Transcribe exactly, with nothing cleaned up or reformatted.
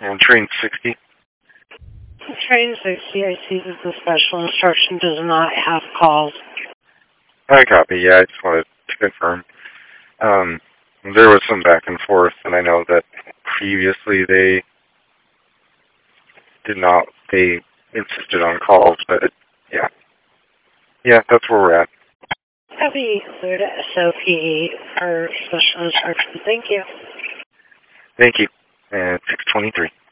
And train sixty. Train sixty, I see that the special instruction does not have calls. I copy, yeah, I just wanted to confirm. Um, there was some back and forth, and I know that previously they did not, they insisted on calls, but it, yeah. Yeah, that's where we're at. Have you cleared S O P for special instruction? Thank you. Thank you. And six twenty-three.